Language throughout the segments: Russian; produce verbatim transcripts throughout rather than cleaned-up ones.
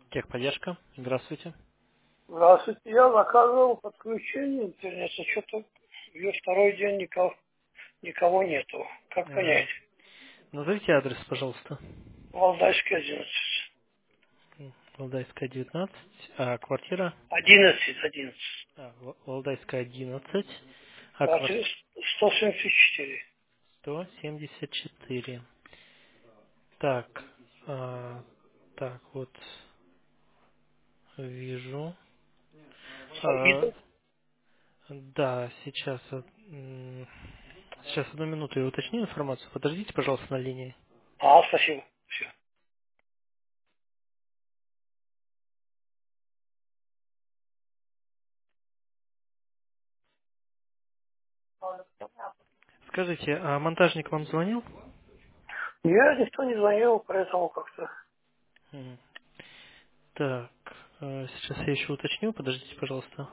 Техподдержка. Здравствуйте. Здравствуйте, я заказывал подключение интернета, что-то уже второй день никого, никого нету. Как понять? Э, Назовите адрес, пожалуйста. Валдайский одиннадцать. Валдайская девятнадцать, а квартира? Одиннадцать, одиннадцать. А, В- Валдайская одиннадцать, а квартира Квартира сто семьдесят четыре. сто семьдесят четыре. Так, а, так, вот вижу. А, Саидов? да, сейчас, э, м, сейчас одну минуту я уточню информацию. Подождите, пожалуйста, на линии. А, спасибо. Все. Скажите, а монтажник вам звонил? Мне никто не звонил, поэтому как-то... Мгм. Так, э, сейчас я еще уточню, подождите, пожалуйста.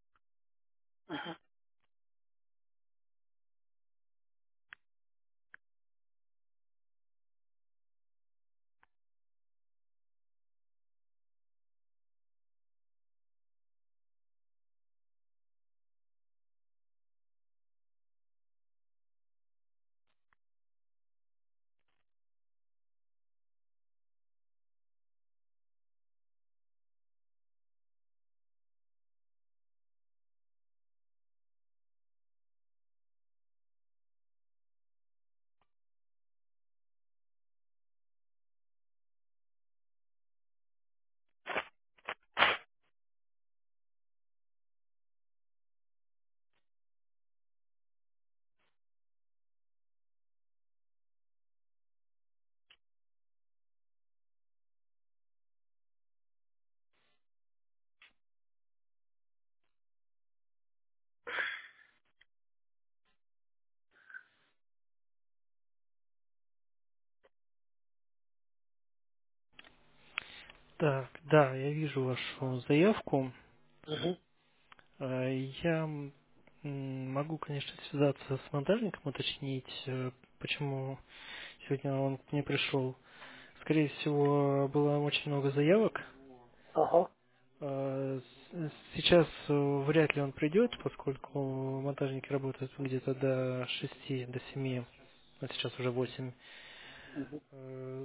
Так, да, я вижу вашу заявку. Мгм. Э, Я м, могу, конечно, связаться с монтажником, уточнить, э, почему сегодня он не пришел. Скорее всего, было очень много заявок. Ага. Э, с- Сейчас э, вряд ли он придет, поскольку монтажники работают где-то до шести, до семи, а сейчас уже восемь. Мгм. Э,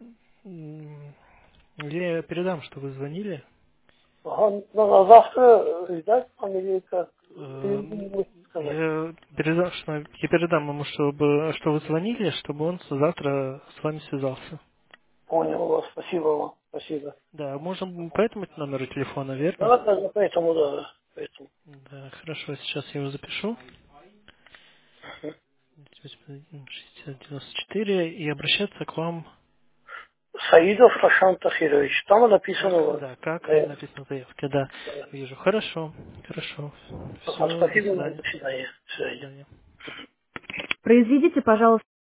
м, Я передам, что вы звонили. Ага. Ну, на завтра э, ждать вам или как? Или Э, не можете сказать? Я передам, что, я передам ему, чтобы, что вы звонили, чтобы он завтра с вами связался. Понял вас, спасибо вам, спасибо. Да, можем по этому номеру телефона, верно? Да, да, да, поэтому, да, да, поэтому. Да, хорошо, сейчас я его запишу. Мгм. шестьдесят девяносто четыре и обращаться к вам, Саидов Рашан Тахирович. Там написано у как, вас. да, как и Да, написано в заявке, да. да. Вижу. Хорошо, хорошо. Ага, Все, до спасибо вам, до свидания. свидания. До До свидания. свидания. Произведите, пожалуйста.